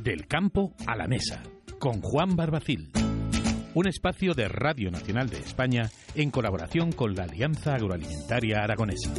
Del campo a la mesa, con Juan Barbacil. Un espacio de Radio Nacional de España en colaboración con la Alianza Agroalimentaria Aragonesa.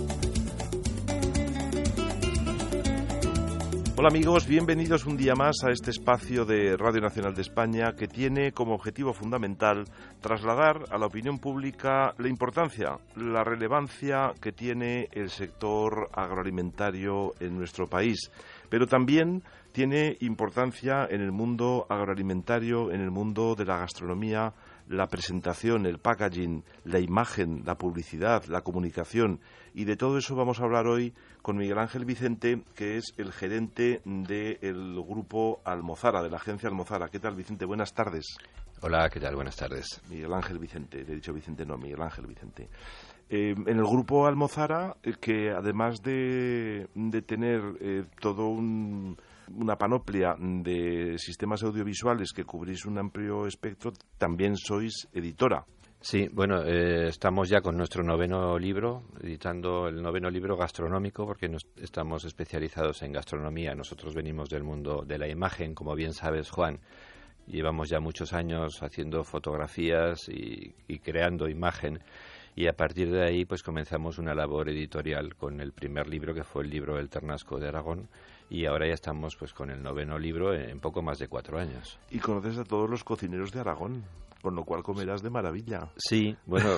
Hola amigos, bienvenidos un día más a este espacio de Radio Nacional de España que tiene como objetivo fundamental trasladar a la opinión pública la importancia, la relevancia que tiene el sector agroalimentario en nuestro país, pero también tiene importancia en el mundo agroalimentario, en el mundo de la gastronomía, la presentación, el packaging, la imagen, la publicidad, la comunicación. Y de todo eso vamos a hablar hoy con Miguel Ángel Vicente, que es el gerente del grupo Almozara, de la agencia Almozara. ¿Qué tal, Vicente? Buenas tardes. Hola, ¿qué tal? Buenas tardes. Miguel Ángel Vicente, le he dicho Vicente, no, Miguel Ángel Vicente. En el grupo Almozara, que además de tener todo una panoplia de sistemas audiovisuales que cubrís un amplio espectro, también sois editora. Sí, bueno, estamos ya con nuestro noveno libro, editando el noveno libro gastronómico, porque estamos especializados en gastronomía. Nosotros venimos del mundo de la imagen, como bien sabes, Juan. Llevamos ya muchos años haciendo fotografías y creando imagen. Y a partir de ahí pues comenzamos una labor editorial con el primer libro, que fue el libro El Ternasco de Aragón, y ahora ya estamos pues con el noveno libro en poco más de 4 años. Y conoces a todos los cocineros de Aragón, con lo cual comerás de maravilla. Sí, bueno,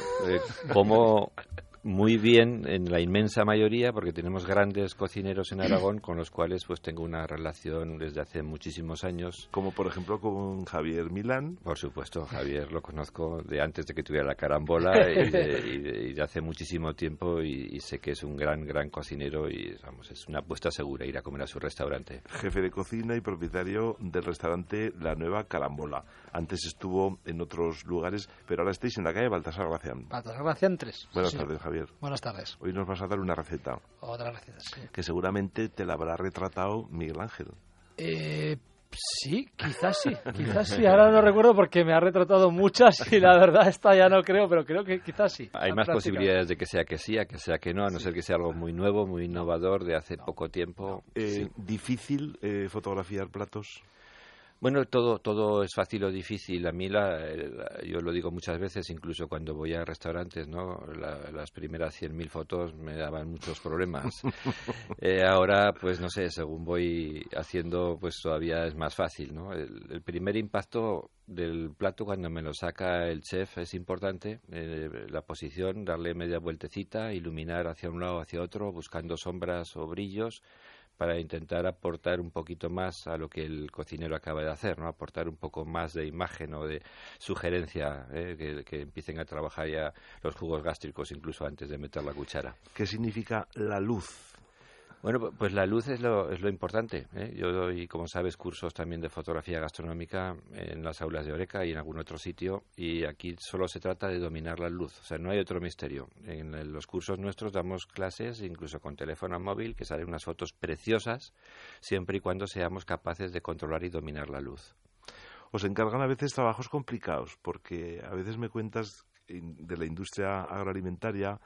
como muy bien en la inmensa mayoría, porque tenemos grandes cocineros en Aragón con los cuales pues tengo una relación desde hace muchísimos años. Como por ejemplo con Javier Milán. Por supuesto, Javier lo conozco de antes de que tuviera la carambola y de hace muchísimo tiempo, y sé que es un gran cocinero y vamos, es una apuesta segura ir a comer a su restaurante. Jefe de cocina y propietario del restaurante La Nueva Carambola. Antes estuvo en otros lugares, pero ahora estáis en la calle Baltasar Gracián. Baltasar Gracián 3. Buenas tardes, Javier. Buenas tardes. Hoy nos vas a dar una receta. Otra receta, sí. Que seguramente te la habrá retratado Miguel Ángel. Sí, quizás sí. Ahora no recuerdo porque me ha retratado muchas y la verdad esta ya no creo, pero creo que quizás sí. Hay más posibilidades de que sea que sí, a que sea que no, a no ser que sea algo muy nuevo, muy innovador, de hace poco tiempo. Sí. ¿Difícil fotografiar platos? Bueno, todo es fácil o difícil. A mí, yo lo digo muchas veces, incluso cuando voy a restaurantes, ¿no? Las primeras 100.000 fotos me daban muchos problemas. Ahora, pues no sé, según voy haciendo, pues todavía es más fácil, ¿no? El primer impacto del plato cuando me lo saca el chef es importante. La posición, darle media vueltecita, iluminar hacia un lado, hacia otro, buscando sombras o brillos, para intentar aportar un poquito más a lo que el cocinero acaba de hacer, ¿no? Aportar un poco más de imagen o de sugerencia, que empiecen a trabajar ya los jugos gástricos incluso antes de meter la cuchara. ¿Qué significa la luz? Bueno, pues la luz es lo importante, ¿eh? Yo doy, como sabes, cursos también de fotografía gastronómica en las aulas de Oreca y en algún otro sitio, y aquí solo se trata de dominar la luz, o sea, no hay otro misterio. En los cursos nuestros damos clases, incluso con teléfono móvil, que salen unas fotos preciosas, siempre y cuando seamos capaces de controlar y dominar la luz. Os encargan a veces trabajos complicados, porque a veces me cuentas de la industria agroalimentaria,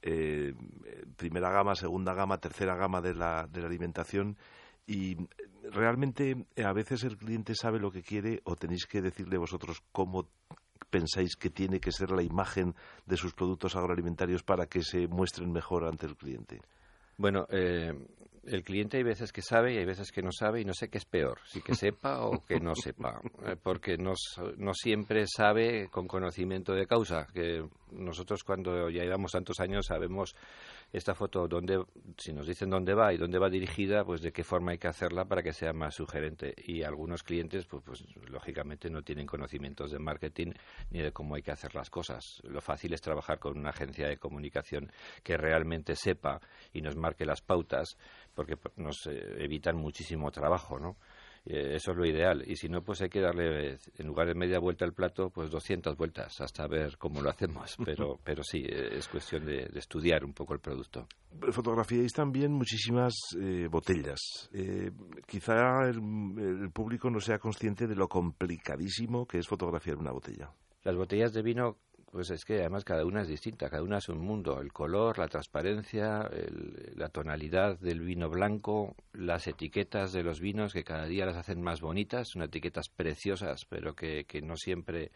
primera gama, segunda gama, tercera gama de la alimentación, y realmente a veces el cliente sabe lo que quiere, o tenéis que decirle vosotros cómo pensáis que tiene que ser la imagen de sus productos agroalimentarios para que se muestren mejor ante el cliente. Bueno, el cliente hay veces que sabe y hay veces que no sabe, y no sé qué es peor, si que sepa o que no sepa, porque no siempre sabe con conocimiento de causa. Que nosotros, cuando ya llevamos tantos años, sabemos esta foto, si nos dicen dónde va y dónde va dirigida, pues de qué forma hay que hacerla para que sea más sugerente. Y algunos clientes, pues lógicamente no tienen conocimientos de marketing ni de cómo hay que hacer las cosas. Lo fácil es trabajar con una agencia de comunicación que realmente sepa y nos marque las pautas, porque nos evitan muchísimo trabajo, ¿no? Eso es lo ideal. Y si no, pues hay que darle, en lugar de media vuelta al plato, pues 200 vueltas hasta ver cómo lo hacemos. Pero sí, es cuestión de estudiar un poco el producto. Fotografiáis también muchísimas botellas. Quizá el público no sea consciente de lo complicadísimo que es fotografiar una botella. Las botellas de vino Pues es que además cada una es distinta, cada una es un mundo. El color, la transparencia, la tonalidad del vino blanco, las etiquetas de los vinos que cada día las hacen más bonitas, son etiquetas preciosas, pero que no siempre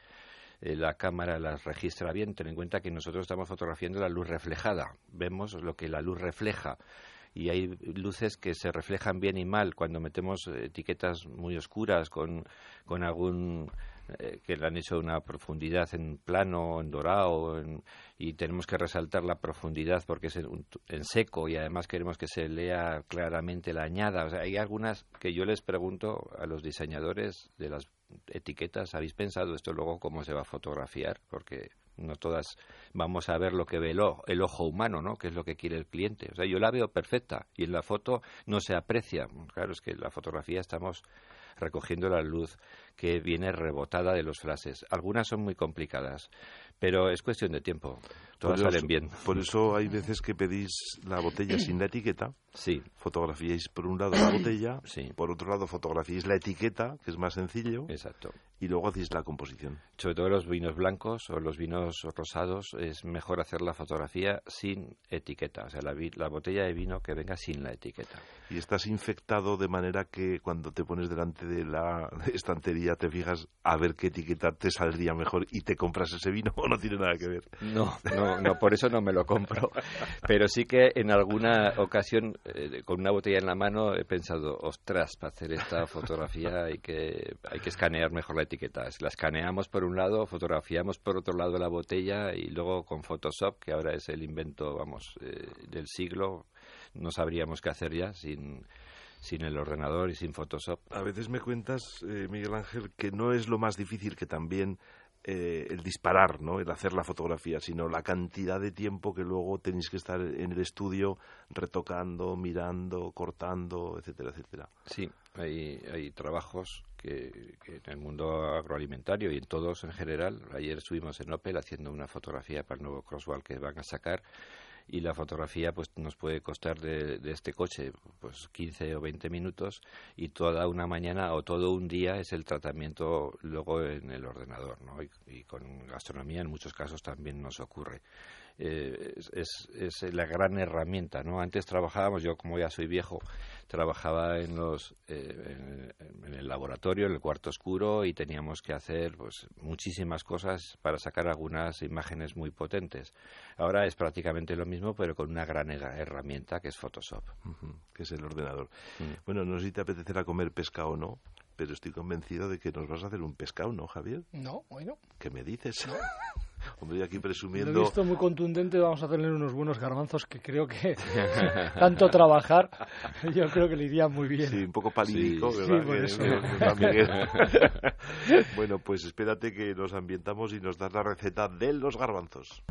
la cámara las registra bien. Ten en cuenta que nosotros estamos fotografiando la luz reflejada, vemos lo que la luz refleja. Y hay luces que se reflejan bien y mal cuando metemos etiquetas muy oscuras con algún que le han hecho una profundidad en plano, en dorado, y tenemos que resaltar la profundidad porque es en seco y además queremos que se lea claramente la añada. O sea, hay algunas que yo les pregunto a los diseñadores de las etiquetas, ¿habéis pensado esto luego cómo se va a fotografiar? Porque no todas vamos a ver lo que ve el ojo humano, ¿no? Que es lo que quiere el cliente. O sea, yo la veo perfecta y en la foto no se aprecia. Claro, es que en la fotografía estamos recogiendo la luz que viene rebotada de los flashes. Algunas son muy complicadas, pero es cuestión de tiempo. Todas salen bien. Por eso hay veces que pedís la botella sin la etiqueta. Sí. Fotografiáis por un lado la botella, sí. Por otro lado fotografiáis la etiqueta, que es más sencillo. Exacto. Y luego hacéis la composición. Sobre todo los vinos blancos o los vinos rosados es mejor hacer la fotografía sin etiqueta. O sea, la botella de vino que venga sin la etiqueta. Y estás infectado de manera que cuando te pones delante de la estantería te fijas a ver qué etiqueta te saldría mejor y te compras ese vino, o no tiene nada que ver. No, por eso no me lo compro. Pero sí que en alguna ocasión, con una botella en la mano, he pensado, ostras, para hacer esta fotografía hay que escanear mejor la etiqueta. La escaneamos por un lado, fotografiamos por otro lado la botella y luego con Photoshop, que ahora es el invento, del siglo, no sabríamos qué hacer ya sin el ordenador y sin Photoshop. A veces me cuentas, Miguel Ángel, que no es lo más difícil, que también el disparar, ¿no? El hacer la fotografía, sino la cantidad de tiempo que luego tenéis que estar en el estudio retocando, mirando, cortando, etcétera, etcétera. Sí, hay trabajos que en el mundo agroalimentario y en todos en general. Ayer estuvimos en Opel haciendo una fotografía para el nuevo Crosswell que van a sacar. Y la fotografía pues nos puede costar de este coche pues 15 o 20 minutos y toda una mañana o todo un día es el tratamiento luego en el ordenador, ¿no? Y con gastronomía en muchos casos también nos ocurre. Es la gran herramienta, ¿no? Antes trabajábamos, yo como ya soy viejo, trabajaba en el laboratorio, en el cuarto oscuro, y teníamos que hacer pues muchísimas cosas para sacar algunas imágenes muy potentes. Ahora es prácticamente lo mismo, pero con una gran herramienta que es Photoshop. Que es el ordenador. Bueno, no sé si te apetecerá comer pescado o no, pero estoy convencido de que nos vas a hacer un pescado, ¿no, Javier? No, bueno. ¿Qué me dices? No. Hombre, yo aquí presumiendo... Lo he visto muy contundente, vamos a tener unos buenos garbanzos que creo que tanto trabajar, yo creo que le irían muy bien. Sí, un poco palídico, sí, ¿verdad? Sí, por eso. Bueno, pues espérate que nos ambientamos y nos das la receta de los garbanzos.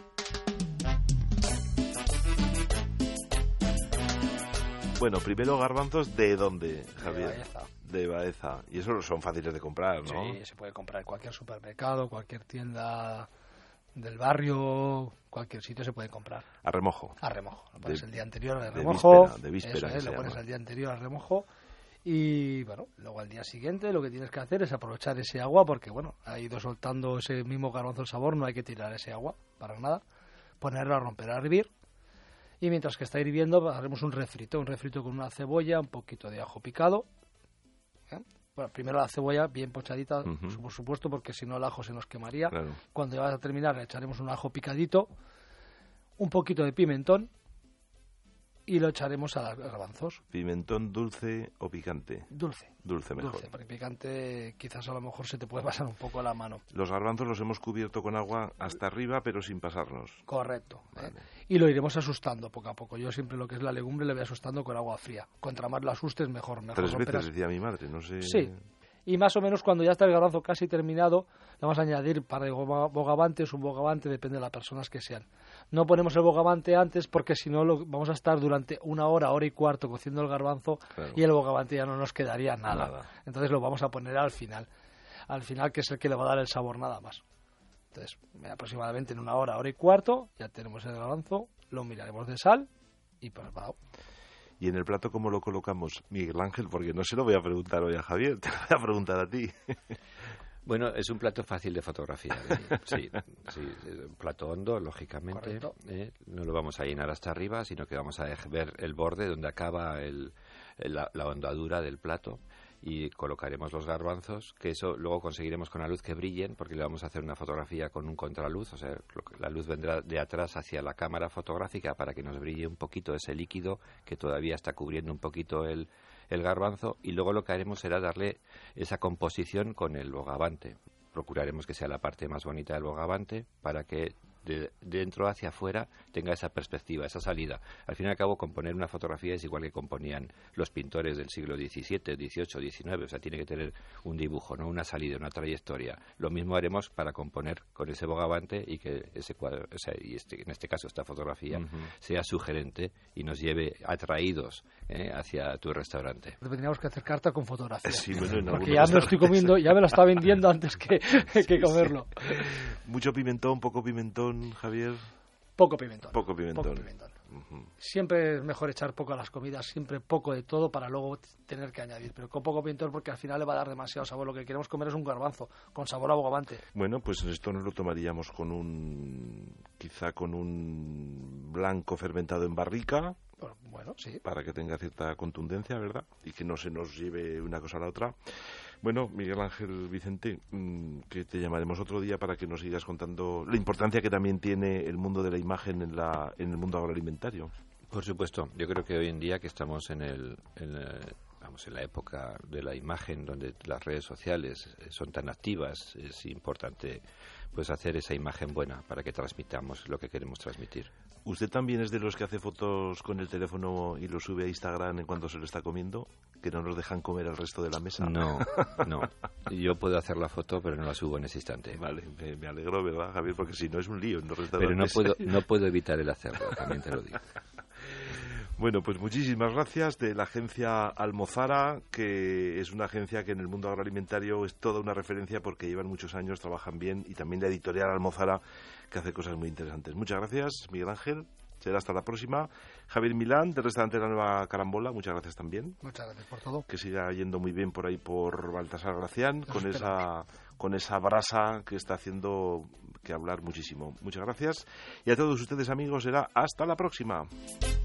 Bueno, primero garbanzos, ¿de dónde, Javier? De Baeza. De Baeza. Y eso son fáciles de comprar, ¿no? Sí, se puede comprar en cualquier supermercado, cualquier tienda del barrio, cualquier sitio se puede comprar. A remojo. A remojo. Lo pones el día anterior a de remojo. De víspera. Eso es, lo pones el día anterior a remojo. Y bueno, luego al día siguiente lo que tienes que hacer es aprovechar ese agua, porque bueno, ha ido soltando ese mismo garbanzo el sabor, no hay que tirar ese agua para nada. Ponerlo a romper, a hervir. Y mientras que está hirviendo haremos un refrito con una cebolla, un poquito de ajo picado. Bueno, primero la cebolla bien pochadita, por supuesto, porque si no el ajo se nos quemaría. Claro. Cuando ya vas a terminar le echaremos un ajo picadito, un poquito de pimentón y lo echaremos a los garbanzos. ¿Pimentón dulce o picante? Dulce. Dulce mejor. Dulce, porque picante quizás a lo mejor se te puede pasar un poco la mano. Los garbanzos los hemos cubierto con agua hasta arriba, pero sin pasarnos. Correcto. Vale. Y lo iremos asustando poco a poco. Yo siempre lo que es la legumbre le voy asustando con agua fría. Contra más lo asustes, mejor. 3 veces decía mi madre, no sé... Sí. Y más o menos cuando ya está el garbanzo casi terminado, le vamos a añadir par de bogavantes, un bogavante, depende de las personas que sean. No ponemos el bogavante antes porque si no vamos a estar durante una hora y cuarto cociendo el garbanzo, claro, y el bogavante ya no nos quedaría nada. Entonces lo vamos a poner al final. Al final, que es el que le va a dar el sabor nada más. Entonces, aproximadamente en una hora y cuarto ya tenemos el garbanzo, lo miraremos de sal y preparado. ¿Y en el plato cómo lo colocamos, Miguel Ángel? Porque no se lo voy a preguntar hoy a Javier, te lo voy a preguntar a ti. Bueno, es un plato fácil de fotografiar. Sí, un plato hondo, lógicamente. No lo vamos a llenar hasta arriba, sino que vamos a ver el borde donde acaba la hondadura del plato. Y colocaremos los garbanzos, que eso luego conseguiremos con la luz que brillen, porque le vamos a hacer una fotografía con un contraluz, o sea, la luz vendrá de atrás hacia la cámara fotográfica para que nos brille un poquito ese líquido que todavía está cubriendo un poquito el garbanzo, y luego lo que haremos será darle esa composición con el bogavante. Procuraremos que sea la parte más bonita del bogavante para que de dentro hacia afuera tenga esa perspectiva, esa salida. Al fin y al cabo, componer una fotografía es igual que componían los pintores del siglo XVII, XVIII, XIX, o sea, tiene que tener un dibujo, no una salida, una trayectoria. Lo mismo haremos para componer con ese bogavante y que ese cuadro, o sea, en este caso esta fotografía, sea sugerente y nos lleve atraídos hacia tu restaurante. Tendríamos que hacer carta con fotografía. Sí, bueno, porque ya me lo estoy comiendo, ya me lo está vendiendo antes que comerlo. Mucho pimentón, poco pimentón, Javier. Poco pimentón. Poco pimentón. Siempre es mejor echar poco a las comidas, siempre poco de todo para luego tener que añadir, pero con poco pimentón, porque al final le va a dar demasiado sabor. Lo que queremos comer es un garbanzo con sabor a bogavante. Bueno, pues esto nos lo tomaríamos quizá con un blanco fermentado en barrica. Bueno, sí. Para que tenga cierta contundencia, ¿verdad? Y que no se nos lleve una cosa a la otra. Bueno, Miguel Ángel Vicente, que te llamaremos otro día para que nos sigas contando la importancia que también tiene el mundo de la imagen en el mundo agroalimentario. Por supuesto. Yo creo que hoy en día que estamos en la época de la imagen, donde las redes sociales son tan activas, es importante pues hacer esa imagen buena para que transmitamos lo que queremos transmitir. ¿Usted también es de los que hace fotos con el teléfono y lo sube a Instagram en cuanto se lo está comiendo? ¿Que no nos dejan comer al resto de la mesa? No. Yo puedo hacer la foto, pero no la subo en ese instante. Vale, me alegro, ¿verdad, Javier? Porque si no es un lío en los restaurantes. Pero no puedo evitar el hacerlo, también te lo digo. Bueno, pues muchísimas gracias de la agencia Almozara, que es una agencia que en el mundo agroalimentario es toda una referencia porque llevan muchos años, trabajan bien, y también la editorial Almozara, que hace cosas muy interesantes. Muchas gracias, Miguel Ángel. Será hasta la próxima. Javier Milán, del restaurante La Nueva Carambola, muchas gracias también. Muchas gracias por todo. Que siga yendo muy bien por ahí por Baltasar Gracián, con esa brasa que está haciendo que hablar muchísimo. Muchas gracias. Y a todos ustedes, amigos, será hasta la próxima.